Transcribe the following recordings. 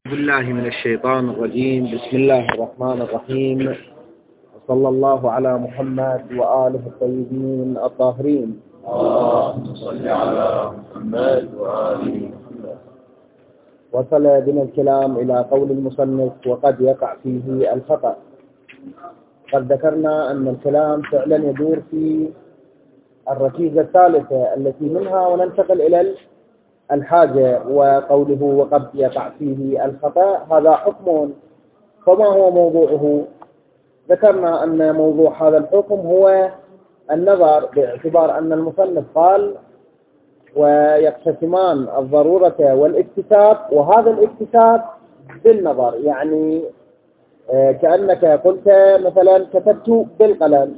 بالله من الشيطان الرجيم. بسم الله الرحمن الرحيم، وصلى الله على محمد وآله الطيبين الطاهرين. اللهم صل على محمد وآله محمد. وصل بنا الكلام إلى قول المصنف وقد يقع فيه الخطأ. قد ذكرنا أن الكلام فعلا يدور في الركيزة الثالثة التي منها وننتقل إلى الحاجة، وقوله وقد يقع فيه الخطأ هذا حكم. فما هو موضوعه؟ ذكرنا أن موضوع هذا الحكم هو النظر، باعتبار أن المصنف قال ويقتسمان الضرورة والاكتساب، وهذا الاكتساب بالنظر، يعني كأنك قلت مثلا كتبت بالقلم،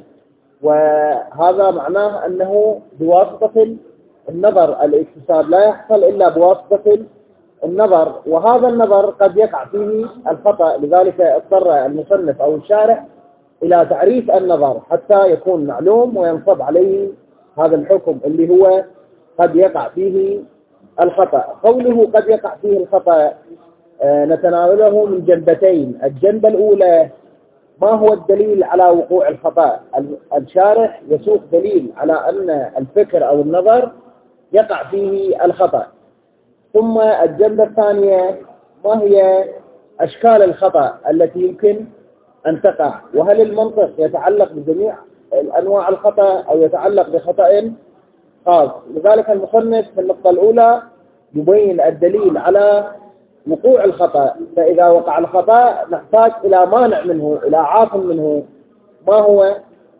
وهذا معناه أنه بواسطة النظر الاكتساب لا يحصل إلا بواسطة النظر، وهذا النظر قد يقع فيه الخطأ. لذلك اضطر المصنف أو الشارح إلى تعريف النظر حتى يكون معلوم وينصب عليه هذا الحكم اللي هو قد يقع فيه الخطأ. قوله قد يقع فيه الخطأ نتناوله من جنبتين. الجنبة الأولى، ما هو الدليل على وقوع الخطأ؟ الشارح يسوق دليل على أن الفكر أو النظر يقع فيه الخطأ. ثم الجنبة الثانية، ما هي أشكال الخطأ التي يمكن أن تقع، وهل المنطق يتعلق بجميع أنواع الخطأ أو يتعلق بخطأ خاص. لذلك المصنف في النقطة الأولى يبين الدليل على وقوع الخطأ، فإذا وقع الخطأ نحتاج إلى مانع منه، إلى عاصم منه، ما هو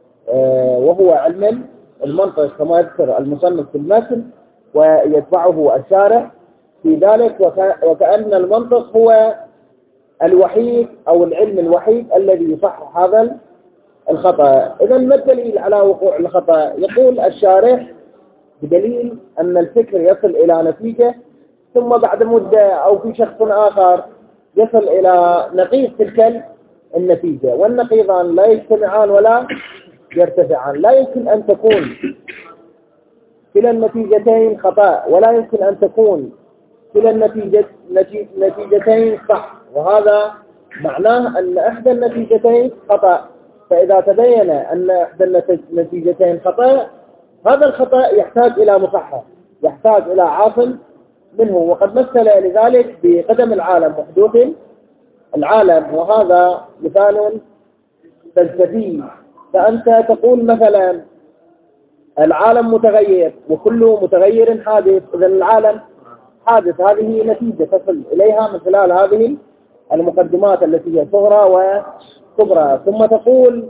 وهو علم المنطق كما يذكر المصنف في المتن ويتبعه الشارح في ذلك، وكأن المنطق هو الوحيد أو العلم الوحيد الذي يصحح هذا الخطأ. إذا ما الدليل على وقوع الخطأ؟ يقول الشارح بدليل أن الفكر يصل إلى نتيجة، ثم بعد مدة أو في شخص آخر يصل إلى نقيض تلك النتيجة، والنقيضان لا يجتمعان ولا يرتفعان. لا يمكن أن تكون كلا النتيجتين خطأ، ولا يمكن أن تكون كلا النتيجتين صح، وهذا معناه أن إحدى النتيجتين خطأ. فإذا تبين أن إحدى النتيجتين خطأ، هذا الخطأ يحتاج إلى مصحح، يحتاج إلى عاصم منه. وقد مثل لذلك بقدم العالم وحدوث العالم، وهذا مثال فلسفي. فأنت تقول مثلا العالم متغير وكل متغير حادث، إذا العالم حادث، هذه نتيجة تصل إليها من خلال هذه المقدمات التي هي صغرى وكبرى. ثم تقول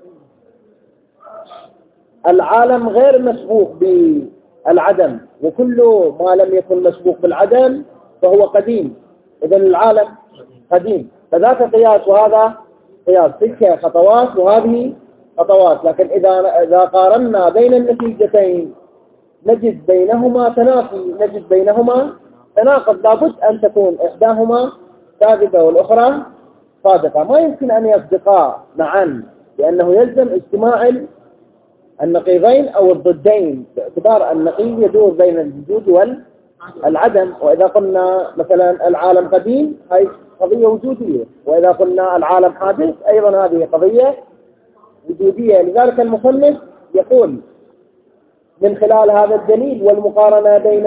العالم غير مسبوق بالعدم، وكل ما لم يكن مسبوق بالعدم فهو قديم، إذا العالم قديم. فذاك قياس وهذا قياس، تلك خطوات وهذه خطوات. لكن إذا قارنا بين النتيجتين نجد بينهما تنافي، نجد بينهما تناقض. لابد أن تكون إحداهما كاذبة والأخرى صادقة، ما يمكن أن يصدقا معا، لأنه يلزم اجتماع النقيضين أو الضدين، باعتبار النقيض يدور بين الوجود والعدم. وإذا قلنا مثلا العالم قديم هذه قضية وجودية، وإذا قلنا العالم حادث أيضا هذه قضية وجودية. لذلك المصنف يقول من خلال هذا الدليل والمقارنة بين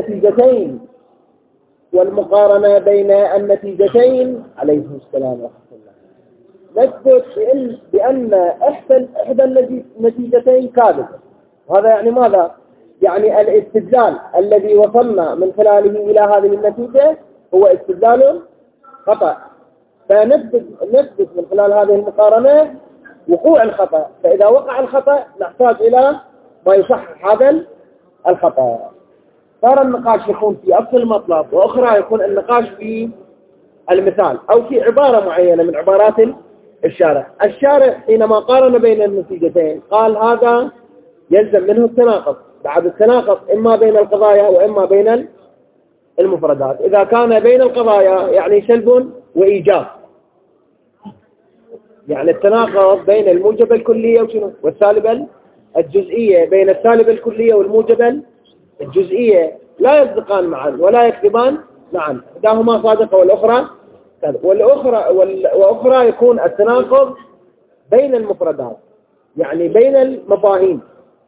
النتيجتين عليهم السلام ورحمة الله، نثبت بأن إحدى النتيجتين كاذبة. وهذا يعني ماذا؟ يعني الاستدلال الذي وصلنا من خلاله إلى هذه النتيجة هو استدلال خطأ، فنثبت من خلال هذه المقارنة وقوع الخطأ. فإذا وقع الخطأ نحتاج إلى ما يصحح هذا الخطأ. صار النقاش يكون في أصل المطلب، وأخرى يكون النقاش في المثال أو في عبارة معينة من عبارات الشارح. حينما قارن بين النتيجتين قال هذا يلزم منه التناقض. بعد التناقض إما بين القضايا وإما بين المفردات. إذا كان بين القضايا يعني سلب وإيجاب، يعني التناقض بين الموجبة الكلية والسالبة الجزئية، بين السالبة الكلية والموجبة الجزئية لا يصدقان معا ولا يكذبان معا، إحداهما صادقة والأخرى وأخرى يكون التناقض بين المفردات، يعني بين المفاهيم،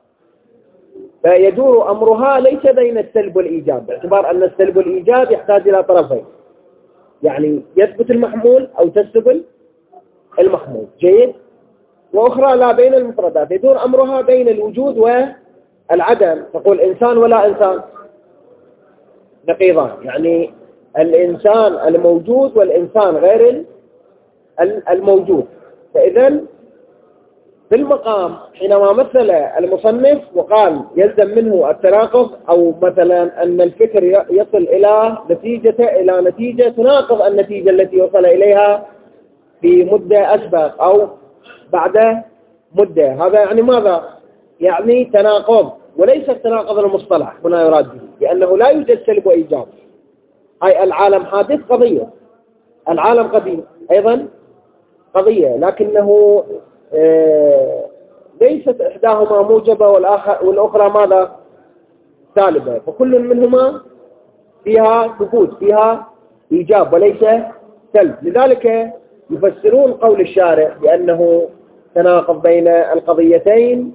فيدور أمرها ليس بين السلب والإيجاب، باعتبار أن السلب والإيجاب يحتاج إلى طرفين، يعني يثبت المحمول أو تثبت المحمول. جيد. وأخرى لا، بين المفردات يدور أمرها بين الوجود والعدم، تقول إنسان ولا إنسان نقيضان، يعني الإنسان الموجود والإنسان غير الموجود. فإذا في المقام حينما مثل المصنف وقال يلزم منه التناقض، أو مثلا أن الفكر يصل إلى نتيجة تناقض النتيجة التي وصل إليها في مدة أسبق أو بعد مدة، هذا يعني ماذا؟ يعني تناقض، وليس التناقض المصطلح هنا يراد به، لأنه لا يوجد سلب وإيجاب. أي العالم حادث قضية، العالم قديم أيضا قضية، لكنه ليست إحداهما موجبة والأخرى ماذا؟ سالبة، فكل منهما فيها ثبوت، فيها إيجاب وليس سلب. لذلك يفسرون قول الشارع بأنه تناقض بين القضيتين،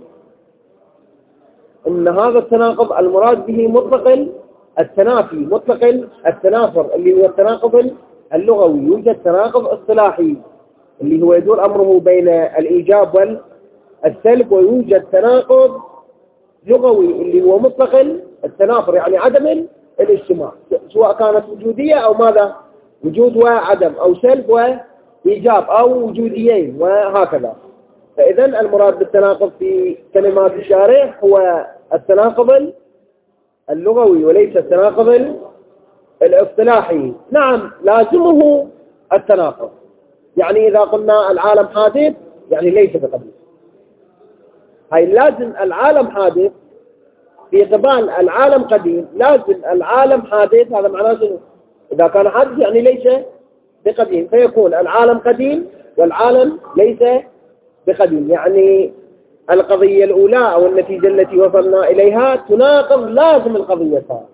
إن هذا التناقض المراد به مطلق التنافي، مطلق التنافر، اللي هو التناقض اللغوي. يوجد تناقض اصطلاحي اللي هو يدور أمره بين الإيجاب والسلب، ويوجد تناقض لغوي اللي هو مطلق التنافر، يعني عدم الاجتماع، سواء كانت وجودية أو ماذا؟ وجود وعدم، أو سلب وإيجاب، أو وجوديين، وهكذا. فإذا المراد بالتناقض في كلمات الشارع هو التناقض اللغوي وليس التناقض الاصطلاحي. نعم لازمه التناقض، يعني إذا قلنا العالم حادث يعني ليس بقديم، هاي لازم العالم حادث في قبال العالم قديم، لازم العالم حادث، هذا معناه شنو؟ إذا كان حادث يعني ليس بقديم، فيكون العالم قديم والعالم ليس بقديم، يعني القضية الأولى أو النتيجة التي وصلنا إليها تناقض لازم القضية الثانية.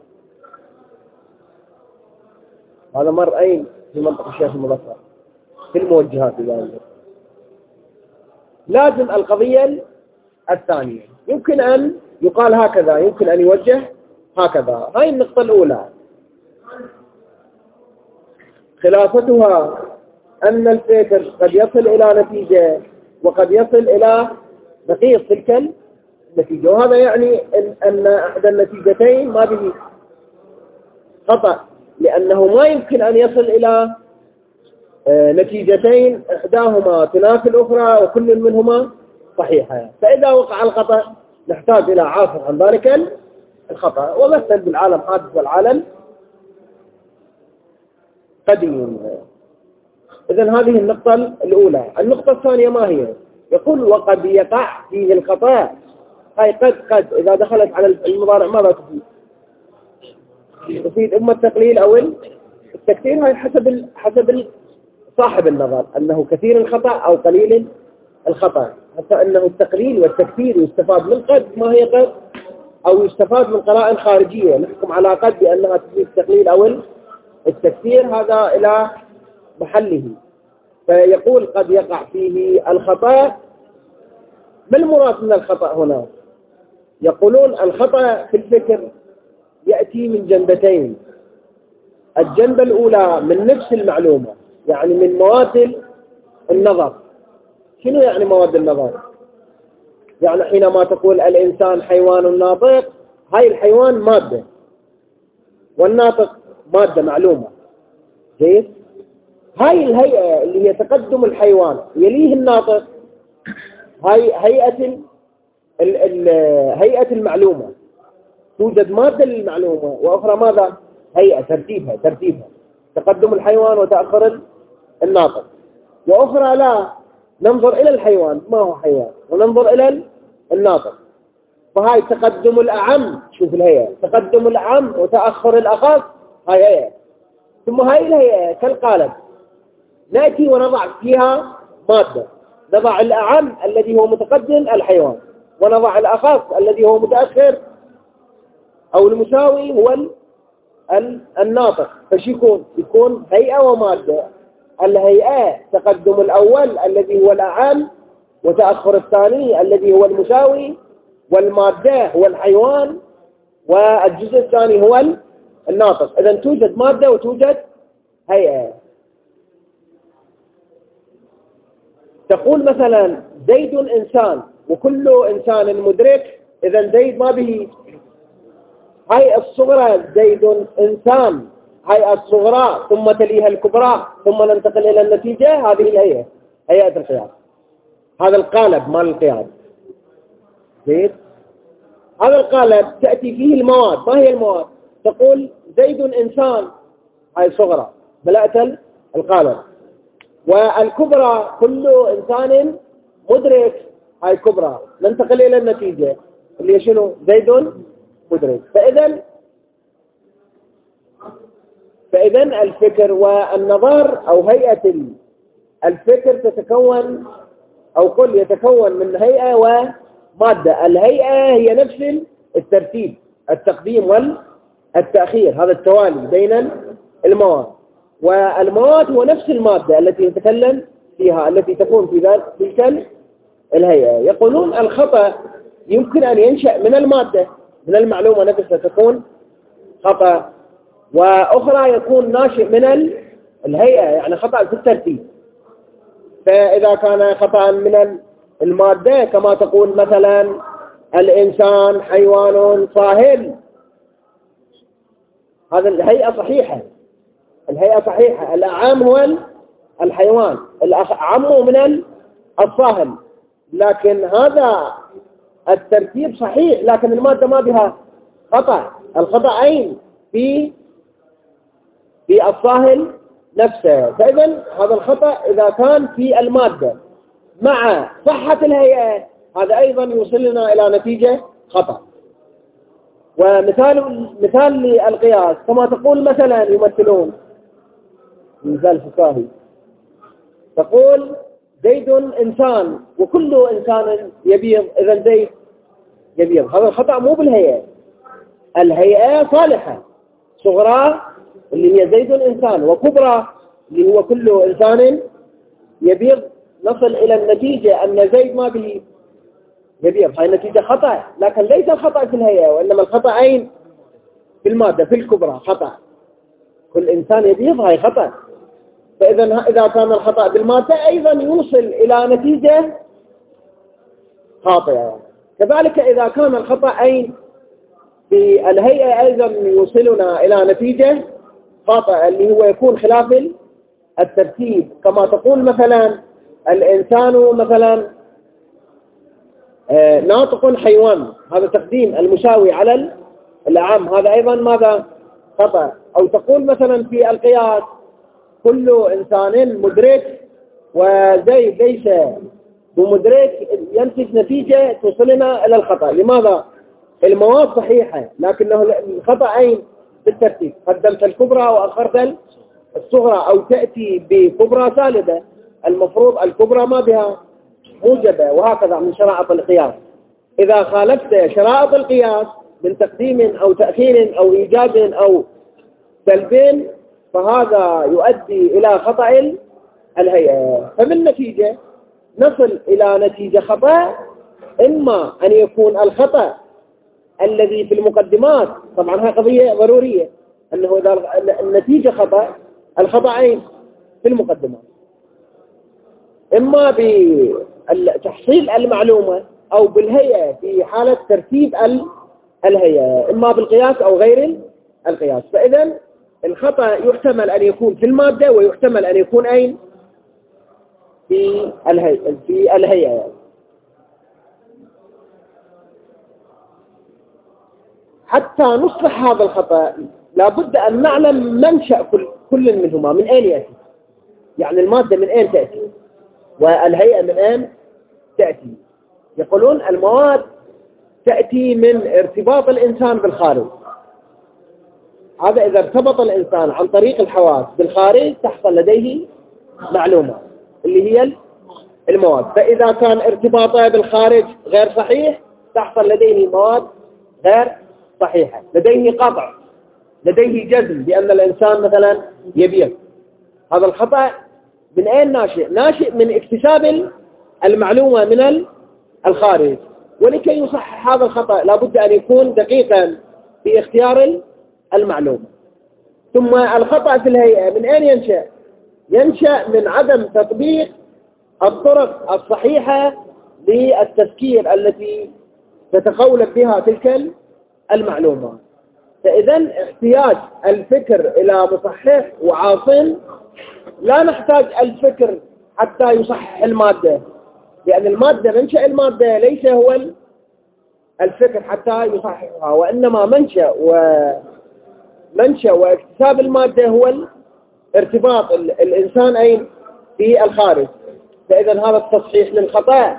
هذا مر أين في منطقة الشيخ المظفر في الموجهات، لازم القضية الثانية. يمكن أن يقال هكذا، يمكن أن يوجه هكذا. هاي النقطة الأولى. خلافتها أن الفكر قد يصل إلى نتيجة وقد يصل إلى نقيض تلك النتيجة، وهذا يعني أن أحد النتيجتين ما به خطأ، لأنه ما يمكن أن يصل إلى نتيجتين إحداهما تنافي الأخرى وكل منهما صحيحة. فإذا وقع الخطأ نحتاج إلى عافر عن ذلك الخطأ، ومثل بالعالم حادث والعالم قديم. إذن هذه النقطة الأولى. النقطة الثانية ما هي؟ يقول وقد يقع فيه الخطأ. هاي قد إذا دخلت على المضارع ماذا تفيد؟ تفيد إما التقليل أو التكثير، هاي حسب صاحب النظر، أنه كثير الخطأ أو قليل الخطأ، حتى أنه التقليل والتكثير يستفاد من قد ما هي قد، أو يستفاد من قرائن خارجية نحكم على قد بأنها تفيد التقليل أو التكثير، هذا إلى محله. فيقول قد يقع فيه الخطأ. ما المراد من الخطأ هنا؟ يقولون الخطأ في الفكر يأتي من جنبتين. الجنبة الأولى من نفس المعلومة، يعني من مواد النظر. شنو يعني مواد النظر؟ يعني حينما تقول الإنسان حيوان ناطق، هاي الحيوان مادة والناطق مادة معلومة. جيد؟ هاي الهيئة اللي هي تقدم الحيوان يليه الناطق، هاي هيئة المعلومة. توجد مادة للمعلومة وأخرى ماذا؟ هيئة، ترتيبها تقدم الحيوان وتأخر الناطق. وأخرى لا، ننظر إلى الحيوان ما هو حيوان وننظر إلى الناطق. فهاي تقدم الأعم، شوف الهيئة، تقدم الأعم وتأخر الأخص، هاي هيئة. ثم هاي الهيئة كالقالب نأتي ونضع فيها مادة، نضع الأعم الذي هو متقدم الحيوان، ونضع الأخص الذي هو متأخر أو المساوي هو الناطق. فش يكون هيئة ومادة. الهيئة تقدم الأول الذي هو الأعم، وتأخر الثاني الذي هو المساوي، والمادة هو الحيوان، والجزء الثاني هو الناطق. إذا توجد مادة وتوجد هيئة. تقول مثلا زيد إنسان وكل إنسان مدرك، إذا زيد ما به هيئة الصغرى، زيد إنسان هيئة الصغرى ثم تليها الكبرى ثم ننتقل إلى النتيجة. هذه الهيئة، هيئة القياس. هذا القالب مال القياس. زيد هذا القالب تأتي فيه المواد. ما هي المواد؟ تقول زيد إنسان، هاي صغرى، ملأت القالب. والكبرى كل إنسان مدرك، هاي كبرى. ننتقل إلى النتيجة اللي شنو؟ زيد مدرك. فإذا الفكر والنظر أو هيئة الفكر تتكون، أو قل يتكون من هيئة ومادة. الهيئة هي نفس الترتيب، التقديم والتأخير، هذا التوالي بين المواد. والمواد هو نفس المادة التي نتكلم فيها، التي تكون في تلك الهيئة. يقولون الخطأ يمكن أن ينشأ من المادة، من المعلومة نفسها تكون خطأ، وأخرى يكون ناشئ من الهيئة، يعني خطأ في الترتيب. فإذا كان خطأ من المادة كما تقول مثلا الإنسان حيوان صاهل، هذا الهيئة صحيحة، الهيئة صحيحة. الأعم هو الحيوان، الأعم من الصاهل، لكن هذا الترتيب صحيح، لكن المادة ما بها خطأ. الخطأ أين؟ في الصاهل نفسه. فإذا هذا الخطأ إذا كان في المادة مع صحة الهيئة، هذا أيضا يوصلنا إلى نتيجة خطأ. ومثال للقياس كما تقول مثلا يمثلون مثال فكاهي، تقول زيد إنسان وكل إنسان يبيض، إذا زيد يبيض. هذا الخطأ مو بالهيئة، الهيئة صالحة. صغرى اللي هي زيد إنسان، وكبرى اللي هو كل إنسان يبيض، نصل إلى النتيجة أن زيد ما به يبيض. هاي نتيجة خطأ، لكن ليس الخطأ في الهيئة، وإنما الخطأ أين؟ في المادة، في الكبرى خطأ. كل إنسان يبيض، هاي خطأ. فإذا كان الخطأ بالمادة أيضا يوصل إلى نتيجة خاطئة. كذلك إذا كان الخطأ أين؟ في الهيئة أيضا يوصلنا إلى نتيجة خاطئة، اللي هو يكون خلاف الترتيب. كما تقول مثلا الإنسان مثلا ناطق حيوان، هذا تقديم المساوي على الأعم، هذا أيضا ماذا؟ خطأ. أو تقول مثلا في القياس كل إنسان مدرك وزيد ليس بمدرك، ينتج نتيجة توصلنا إلى الخطأ. لماذا؟ المواد صحيحة، لكنه الخطأ أين؟ بالترتيب. قدمت الكبرى وأخرت الصغرى، أو تأتي بكبرى سالبة، المفروض الكبرى ما بها موجبة، وهكذا من شرائط القياس. إذا خالفت شرائط القياس من تقديم أو تأخير أو إيجاب أو سلب، فهذا يؤدي إلى خطأ الهيئة. فبالنتيجة نصل إلى نتيجة خطأ، إما أن يكون الخطأ الذي في المقدمات، طبعا هذه قضية ضرورية، أنه إذا النتيجة خطأ، الخطأ أين؟ في المقدمات، إما بتحصيل المعلومة أو بالهيئة في حالة ترتيب الهيئة، إما بالقياس أو غير القياس. فإذا الخطأ يحتمل أن يكون في المادة، ويحتمل أن يكون أين؟ في الهيئة. حتى نصلح هذا الخطأ لابد أن نعلم منشأ كل منهما، من أين يأتي، يعني المادة من أين تأتي والهيئة من أين تأتي. يقولون المواد تأتي من ارتباط الإنسان بالخارج. هذا إذا ارتبط الإنسان عن طريق الحواس بالخارج تحصل لديه معلومة اللي هي المواد. فإذا كان ارتباطه بالخارج غير صحيح تحصل لديه مواد غير صحيحة، لديه قطع، لديه جزم بأن الإنسان مثلا يبيض. هذا الخطأ من أين ناشئ؟ ناشئ من اكتساب المعلومة من الخارج. ولكي يصحح هذا الخطأ لابد أن يكون دقيقا في اختيار المعلومة. ثم الخطأ في الهيئة من أين ينشأ؟ ينشأ من عدم تطبيق الطرق الصحيحة للتفكير التي تتقولب بها تلك المعلومات. فإذا احتياج الفكر إلى مصحح وعاصم، لا نحتاج الفكر حتى يصحح المادة، لأن المادة منشأ المادة ليس هو الفكر حتى يصححها، وإنما منشأ واكتساب المادة هو ارتباط الإنسان أين في الخارج. فإذا هذا التصحيح للخطأ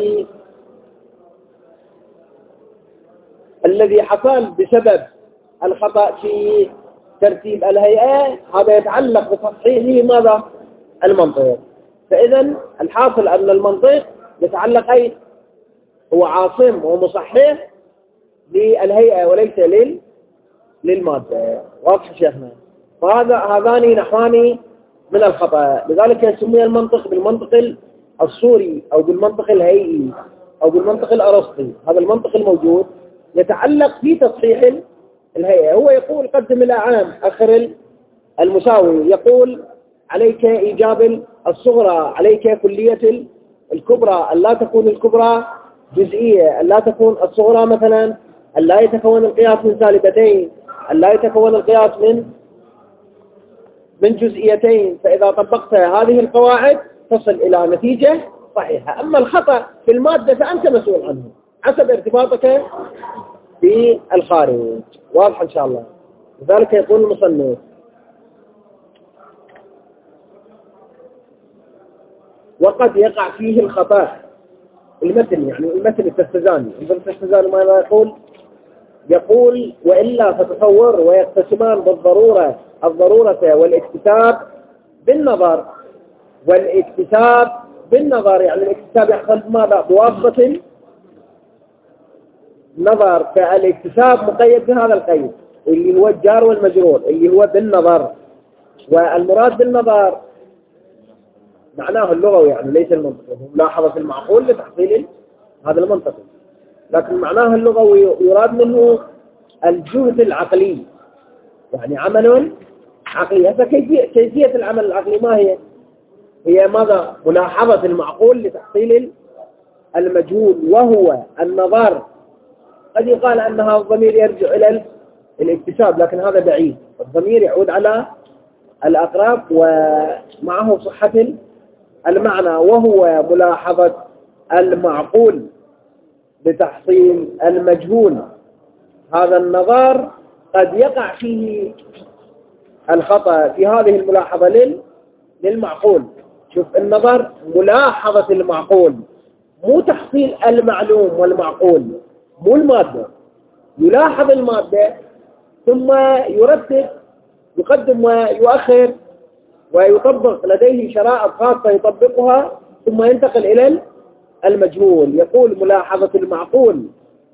الذي حصل بسبب الخطأ في ترتيب الهيئة، هذا يتعلق بتصحيحه ماذا؟ المنطق. فإذا الحاصل أن المنطق يتعلق أي هو عاصم ومصحح للهيئة وليس للمادة. واضح شيخنا؟ هذان نحوان من الخطأ. لذلك سمي المنطق بالمنطق الصوري أو بالمنطق الهيئي أو بالمنطق الأرسطي. هذا المنطق الموجود يتعلق في تصحيح الهيئة. هو يقول قدم الأعام أخر المساوي، يقول عليك إيجاب الصغرى، عليك كلية الكبرى، ألا تكون الكبرى جزئية، ألا تكون الصغرى مثلا ألا يتكون القياس من سالبتين، ألا يتكون القياس من جزئيتين. فإذا طبقت هذه القواعد تصل إلى نتيجة صحيحة. أما الخطأ في المادة فأنت مسؤول عنه حسب ارتباطك بالخارج. واضح إن شاء الله؟ لذلك يقول المصنف وقد يقع فيه الخطأ. المتن يعني المتن التستزاني، التستزاني ماذا يقول وإلا فتصور ويقتسمان بالضرورة الضرورة والاكتساب بالنظر. والاكتساب بالنظر يعني الاكتساب يحصل بماذا؟ بواسطة نظر. فالاكتساب مقيد بهذا القيد اللي هو الجار والمجرور اللي هو بالنظر. والمراد بالنظر معناه اللغوي يعني ليس المنطقي. ملاحظة المعقول لتحصيل هذا المنطقي، لكن معناه اللغوي يراد منه الجهد العقلي، يعني عمل عقلي. هذا كيفية العمل العقلي ما هي؟ هي ماذا؟ ملاحظة المعقول لتحصيل المجهول وهو النظر. قد يقال أن هذا الضمير يرجع إلى الاكتساب، لكن هذا بعيد. الضمير يعود على الأقرب ومعه صحة المعنى، وهو ملاحظة المعقول لتحصيل المجهول. هذا النظر قد يقع فيه الخطأ في هذه الملاحظة للمعقول. شوف، النظر ملاحظة المعقول، مو تحصيل المعلوم والمعقول، مو المادة. يلاحظ المادة ثم يرتب، يقدم ويؤخر ويطبق، لديه شرائط خاصة يطبقها ثم ينتقل إلى المجهول. يقول ملاحظة المعقول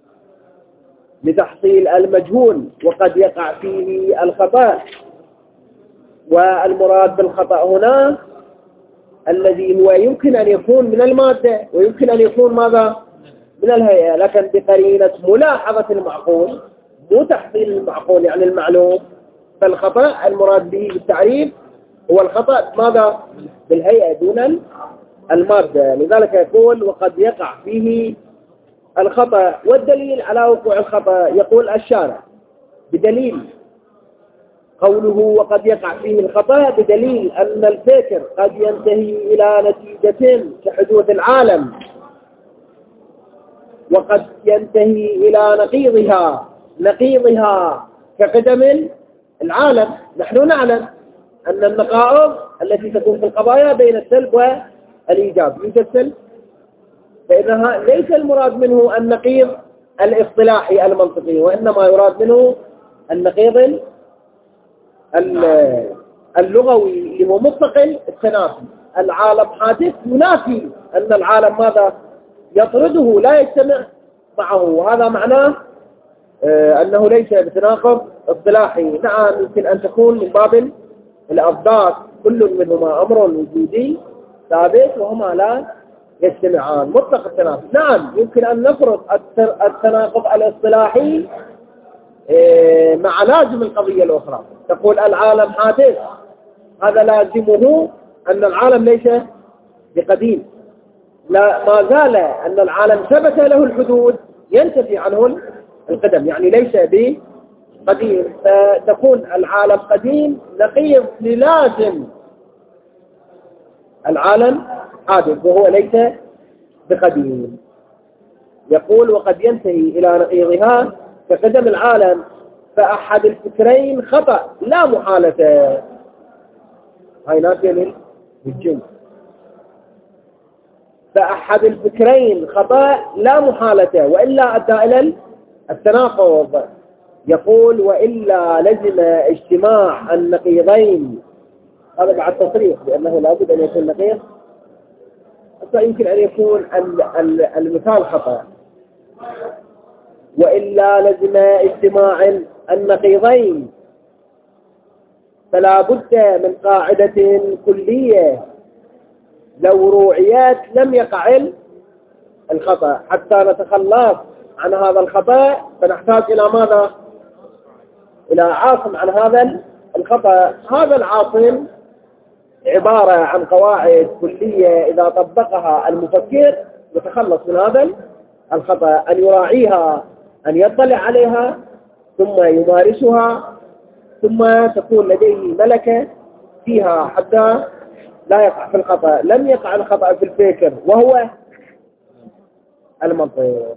لتحصيل المجهول وقد يقع فيه الخطأ. والمراد بالخطأ هنا الذي هو يمكن أن يكون من المادة ويمكن أن يكون ماذا؟ من الهيئة، لكن بقرينة ملاحظة المعقول مو تحصيل المعقول يعني المعلوم. فالخطأ المراد به بالتعريف هو الخطأ ماذا؟ بالهيئة دون المادة. لذلك يقول وقد يقع فيه الخطأ. والدليل على وقوع الخطأ يقول الشارع بدليل قوله وقد يقع فيه الخطأ، بدليل أن الفكر قد ينتهي إلى نتيجة كحدوث العالم، وقد ينتهي إلى نقيضها كقدم العالم. نحن نعلم أن النقائض التي تكون في القضايا بين السلب والإيجاب يوجد سلب، فإنها ليس المراد منه النقيض الاصطلاحي المنطقي، وإنما يراد منه النقيض اللغوي اللي هو مستقل التنافي. العالم حادث ينافي أن العالم ماذا؟ يطرده لا يجتمع معه، وهذا معناه أنه ليس بتناقض اصطلاحي. نعم يمكن أن تكون من باب الأضداد كل منهما أمر وجودي ثابت وهما لا يجتمعان مطلق التناقض. نعم يمكن أن نفرض التناقض الاصطلاحي مع لازم القضية الأخرى. تقول العالم حادث، هذا لازمه أن العالم ليس بقديم. لا، ما زال أن العالم ثبت له الحدوث ينتفي عنه القدم، يعني ليس بقديم، فتكون العالم قديم نقيض للازم العالم حادث وهو ليس بقديم. يقول وقد ينتهي إلى نقيضها كقدم العالم، فأحد الفكرين خطأ لا محالة. هاي نافية للجنس. فأحد الفكرين خطأ لا محالة وإلا أدى إلى التناقض. يقول وإلا لزم اجتماع النقيضين. هذا بعد تصريح بأنه لابد أن يكون نقيض. يمكن أن يكون المثال خطأ. وإلا لزم اجتماع النقيضين، فلا بد من قاعدة كلية لو روعيات لم يقع الخطأ. حتى نتخلص عن هذا الخطأ فنحتاج إلى ماذا؟ إلى عاصم عن هذا الخطأ. هذا العاصم عبارة عن قواعد كلية إذا طبقها المفكر يتخلص من هذا الخطأ، أن يراعيها، أن يطلع عليها، ثم يمارسها، ثم تكون لديه ملكة فيها حتى لا يقع في الخطأ. لم يقع الخطأ في الفكر وهو المنطق.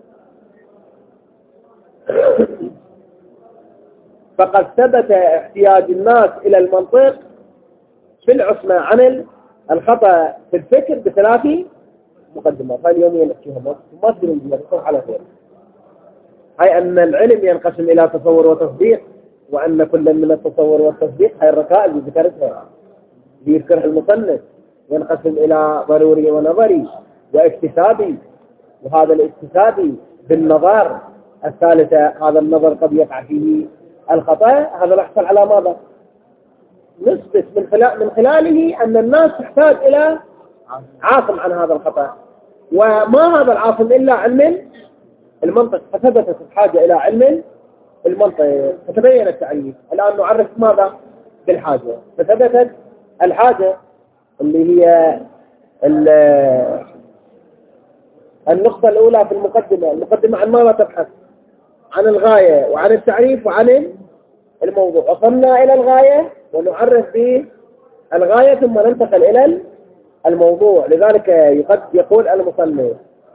فقد ثبت احتياج الناس إلى المنطق في العصمة عن الخطأ في الفكر بثلاث مقدمات. هاي اليومية نحكيها ما تدرون بها على خير. هاي أن العلم ينقسم إلى تصور وتصديق، وأن كل من التصور والتصديق هاي الركائز اللي ذكرتها يذكرها المصنف ينقسم إلى ضروري ونظري واكتسابي. وهذا الاكتسابي بالنظر الثالثة، هذا النظر قد يقع فيه الخطأ. هذا نحصل على ماذا؟ نثبت من خلاله أن الناس تحتاج إلى عاصم عن هذا الخطأ، وما هذا العاصم إلا علم المنطق. فثبتت الحاجة إلى علم المنطق فتبين التعريف. الآن نعرف ماذا بالحاجة. فثبتت الحاجة اللي هي النقطة الأولى في المقدمة عن ماذا تبحث؟ عن الغاية وعن التعريف وعن الموضوع. وصلنا إلى الغاية ونعرف بالغاية ثم ننتقل إلى الموضوع. لذلك يقول المصنف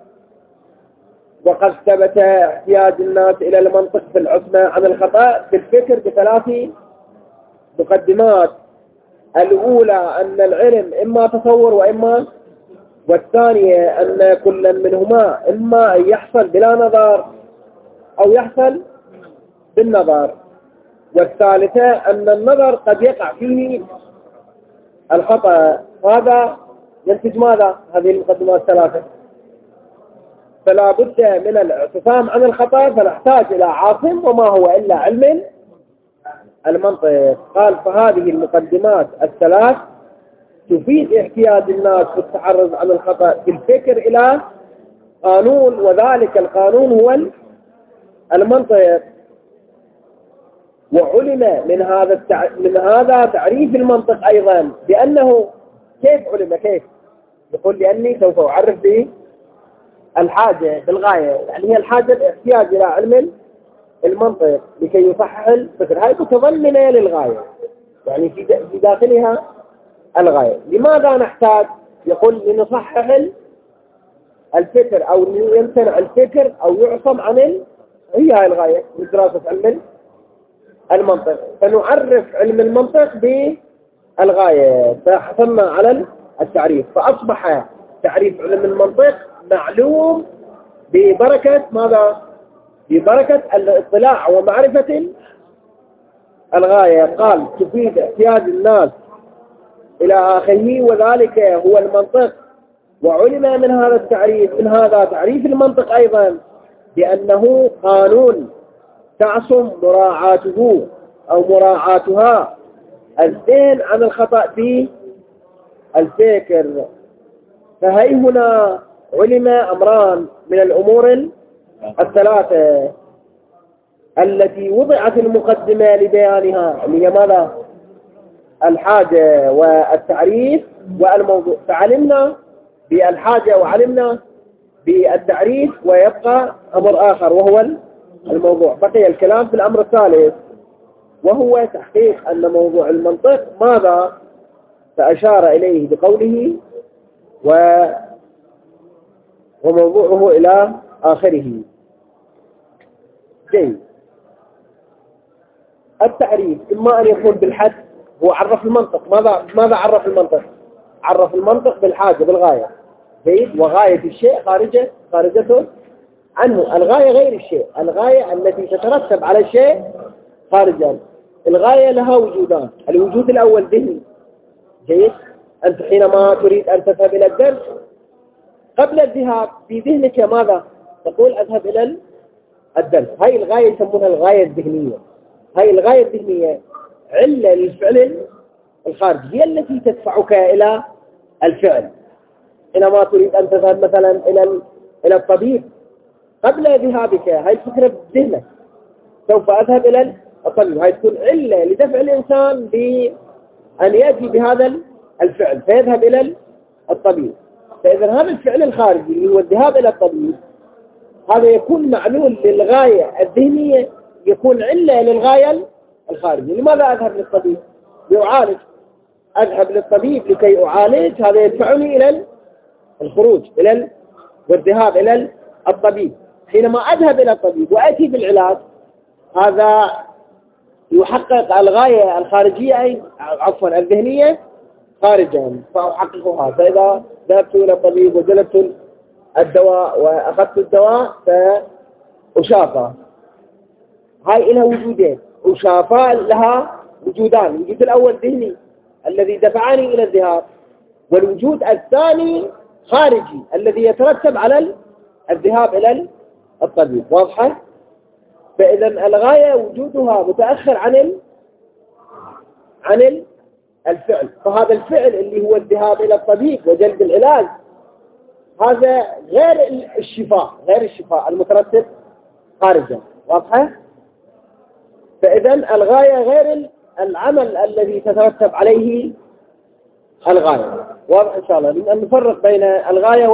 وقد ثبت احتياج الناس إلى المنطق في العصمة عن الخطأ في الفكر بثلاث مقدمات. الأولى أن العلم إما تصور وإما، والثانية أن كل منهما إما أن يحصل بلا نظر أو يحصل بالنظر، والثالثة أن النظر قد يقع فيه الخطأ. هذا ينتج ماذا؟ هذه المقدمات الثلاثة. فلا بد من الاعتصام عن الخطأ، فنحتاج إلى عاصم وما هو إلا علم المنطق. قال فهذه المقدمات الثلاث تفيد احتياج الناس في التحرز عن الخطأ في الفكر إلى قانون، وذلك القانون هو المنطق. وعلم من هذا تعريف المنطق أيضا بأنه كيف علم؟ كيف؟ يقول لأني سوف أعرف به الحاجة بالغاية، يعني هي الحاجة الاحتياج إلى علم المنطق لكي يصحح الفكر. هاي متضمنة للغاية، يعني في داخلها الغاية. لماذا نحتاج؟ يقول لنصحح الفكر أو يمتنع الفكر أو يعصم عن هي هاي الغاية من دراسة علم المنطق. فنعرف علم المنطق بالغاية. فحصلنا على التعريف، فأصبح تعريف علم المنطق معلوم ببركة ماذا؟ ببركة الاطلاع ومعرفة الغاية. قال تفيد احتياج الناس إلى آخره وذلك هو المنطق. وعلم من هذا التعريف، من هذا تعريف المنطق أيضا، بأنه قانون تعصم مراعاته أو مراعاتها الذهن عن الخطأ في الفكر. فهي هنا علم أمران من الأمور الثلاثة التي وضعت المقدمة لبيانها، اللي هي ماذا؟ الحاجة والتعريف والموضوع. فعلمنا بالحاجة وعلمنا بالتعريف، ويبقى أمر آخر وهو الموضوع. بقي الكلام في الأمر الثالث وهو تحقيق أن موضوع المنطق ماذا؟ فأشار إليه بقوله وموضوعه إلى آخره. جيد. التعريف إما أن يكون بالحد، هو عرف المنطق. ماذا عرف المنطق؟ عرف المنطق بالحاجة، بالغاية. جيد. وغاية الشيء خارجته عنه. الغاية غير الشيء، الغاية التي تترتب على الشيء خارجا. الغاية لها وجودان. الوجود الأول ذهني. جيد. أنت حينما تريد أن تذهب إلى الدرس، قبل الذهاب في ذهنك ماذا؟ تقول أذهب إلى الدرس. هاي الغاية يسمونها الغاية الذهنية. هاي الغاية الذهنية علة للفعل الخارجي، هي التي تدفعك إلى الفعل. حينما تريد أن تذهب مثلا إلى الطبيب، قبل ذهابك هاي الفكرة بذهنك، سوف أذهب إلى الطبيب. هاي تكون علة لدفع الإنسان بأن يأتي بهذا الفعل فيذهب إلى الطبيب. فإذا هذا الفعل الخارجي اللي هو الذهاب إلى الطبيب، هذا يكون معلول للغاية الذهنية، يكون علة للغاية الخارجية. لماذا أذهب للطبيب؟ لأعالج. أذهب للطبيب لكي أعالج، هذا يدفعني إلى الخروج والذهاب إلى الطبيب. حينما أذهب إلى الطبيب وأتي بالعلاج، هذا يحقق الغاية الخارجية، أي عفوا الذهنية خارجا، فأحققها. فإذا ذهبت إلى الطبيب وجلبت الدواء وأخذت الدواء فأشافى، هاي لها وجودين. أشافى لها وجودان. الوجود الأول ذهني الذي دفعني إلى الذهاب، والوجود الثاني خارجي الذي يترتب على الذهاب إلى الطبيب. واضحة؟ فإذا الغاية وجودها متأخر عن الفعل. فهذا الفعل اللي هو الذهاب إلى الطبيب وجلب العلاج، هذا غير الشفاء المترتب خارجا. واضحة؟ فإذا الغاية غير العمل الذي تترتب عليه الغاية. واضح إن شاء الله. لأن نفرق بين الغاية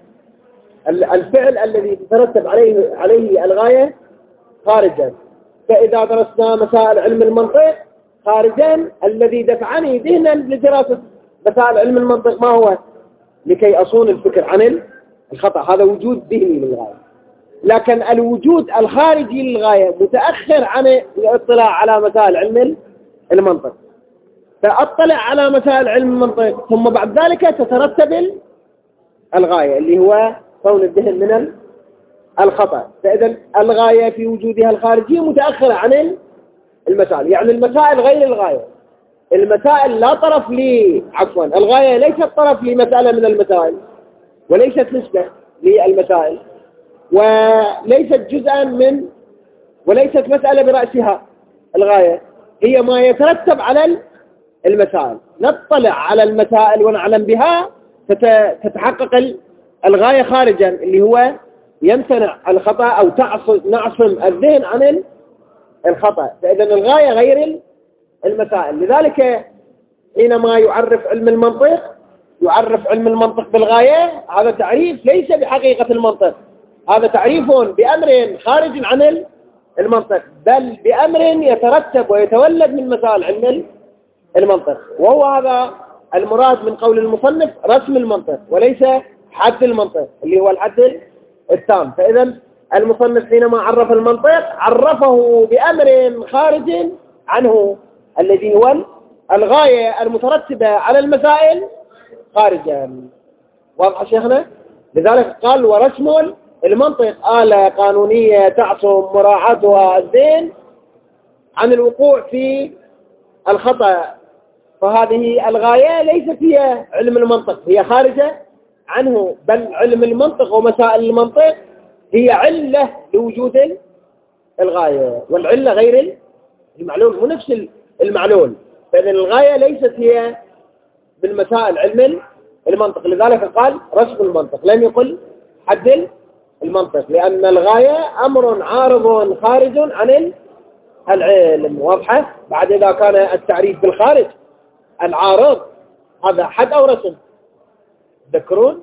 والفعل الذي تترتب عليه الغاية خارجا. فإذا درسنا مسائل علم المنطق خارجا، الذي دفعني ذهنا لدراسة مسائل علم المنطق ما هو؟ لكي أصون الفكر عن الخطأ. هذا وجود ذهني للغاية. لكن الوجود الخارجي للغاية متأخر عن الاطلاع على مسائل علم المنطق. فأطلع على مسائل علم المنطق، ثم بعد ذلك تترتب الغاية اللي هو كون الذهن من الخطأ. فإذا الغاية في وجودها الخارجي متأخرة عن المسائل. يعني المسائل غير الغاية. المسائل لا طرف الغاية ليست طرف لمسألة من المسائل، وليست نسبة للمسائل، وليست جزءا وليست مسألة برأسها. الغاية هي ما يترتب على المسائل. نطلع على المسائل ونعلم بها، تتحقق الغاية خارجا اللي هو يمتنع الخطأ أو نعصم الذهن عن الخطأ. فإذا الغاية غير المسائل. لذلك حينما يعرف علم المنطق بالغاية، هذا تعريف ليس بحقيقة المنطق، هذا تعريف بأمر خارج عن المنطق، بل بأمر يترتب ويتولد من مسائل علم المنطق. وهو هذا المراد من قول المصنف رسم المنطق، وليس حد المنطق اللي هو الحد التام. فإذا المصنف حينما عرف المنطق عرفه بأمر خارج عنه، الذي هو الغاية المترتبة على المسائل خارجا. واضح شيخنا؟ لذلك قال ورسم المنطق آلة قانونية تعصم مراعاتها الذهن عن الوقوع في الخطأ. فهذه الغاية ليست هي علم المنطق، هي خارجة عنه، بل علم المنطق ومسائل المنطق هي علة لوجود الغاية، والعلة غير المعلول ونفس المعلول. فإذن الغاية ليست هي من مسائل علم المنطق. لذلك قال رسم المنطق، لم يقل حد المنطق، لأن الغاية أمر عارض خارج عن العلم. واضحة؟ بعد إذا كان التعريف بالخارج العارض هذا حد أو رسم؟ تذكرون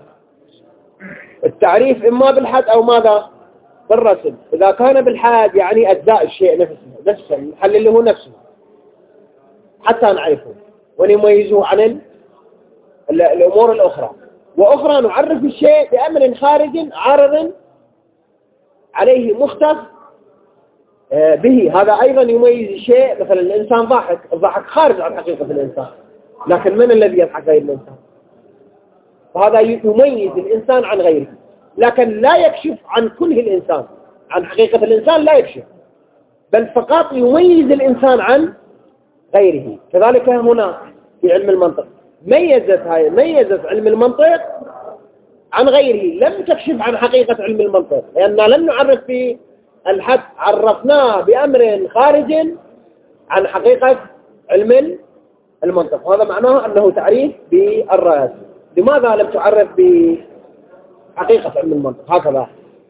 التعريف إما بالحد أو ماذا؟ بالرسم. إذا كان بالحد يعني أجزاء الشيء نفسه الحل اللي هو نفسه حتى نعرفه ونميزه عن الأمور الأخرى. وأخرى نعرف الشيء بأمر خارج عارض عليه مختص به، هذا أيضا يميز الشيء. مثلا الإنسان ضاحك، الضحك خارج عن حقيقة الإنسان، لكن من الذي يضحك غير الإنسان؟ فهذا يميز الإنسان عن غيره، لكن لا يكشف عن كله الإنسان، عن حقيقة الإنسان لا يكشف، بل فقط يميز الإنسان عن غيره. كذلك هنا في علم المنطق ميزت علم المنطق عن غيره، لم تكشف عن حقيقة علم المنطق، لأننا لم نعرف في الحد، عرفناه بأمر خارج عن حقيقة علم المنطق. وهذا معناه أنه تعريف بالرأس. لماذا لم تعرف بحقيقة علم المنطق؟ هكذا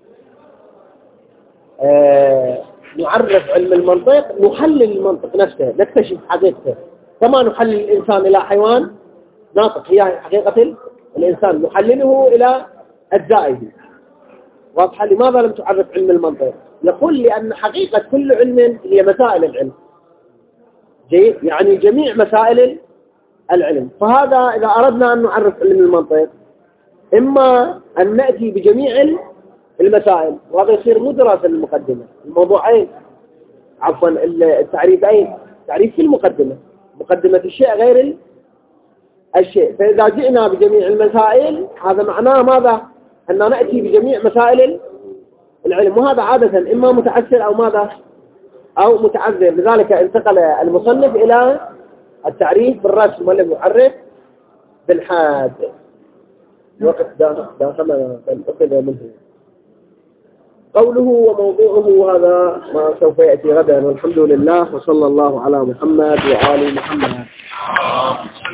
نعرف علم المنطق، نحلل المنطق نفسه، نكتشف حقيقته، كما نحلل الإنسان إلى حيوان ناطق، هي حقيقة الإنسان نحلله إلى أجزائه. واضحة؟ لماذا لم تعرف علم المنطق؟ يقول لأن حقيقة كل علم هي مسائل العلم، جيد، يعني جميع مسائل العلم. فهذا إذا أردنا أن نعرف علم المنطق إما أن نأتي بجميع المسائل، وهذا يصير مو دراسة للمقدمة، الموضوعين عفوا التعريفين، تعريف في المقدمة، مقدمة الشيء غير الشيء. فإذا جئنا بجميع المسائل هذا معناه ماذا؟ أن نأتي بجميع مسائل العلم، وهذا عادة إما متعسر أو ماذا؟ أو متعذر. لذلك انتقل المصنف إلى التعريف بالرسم ولم يعرف بالحاد. وقت داخل أخذ منه قوله وموضوعه، هذا ما سوف يأتي غدا. والحمد لله، وصلى الله على محمد وآل محمد.